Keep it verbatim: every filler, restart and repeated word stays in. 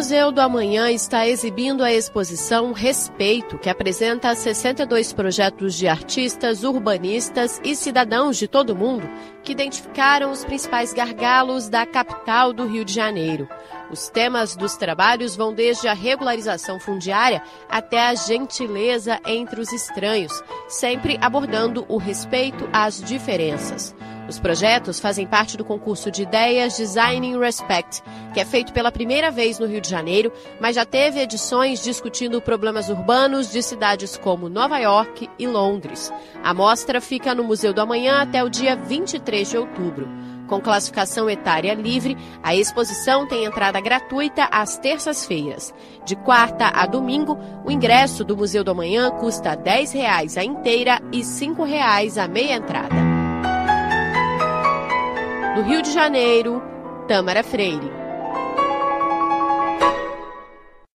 Museu do Amanhã está exibindo a exposição Respeito, que apresenta sessenta e dois projetos de artistas, urbanistas e cidadãos de todo o mundo que identificaram os principais gargalos da capital do Rio de Janeiro. Os temas dos trabalhos vão desde a regularização fundiária até a gentileza entre os estranhos, sempre abordando o respeito às diferenças. Os projetos fazem parte do concurso de ideias Designing Respect, que é feito pela primeira vez no Rio de Janeiro, mas já teve edições discutindo problemas urbanos de cidades como Nova York e Londres. A mostra fica no Museu do Amanhã até o dia vinte e três de outubro. Com classificação etária livre, a exposição tem entrada gratuita às terças-feiras. De quarta a domingo, o ingresso do Museu do Amanhã custa dez reais a inteira e cinco reais a meia entrada. Do Rio de Janeiro, Tâmara Freire.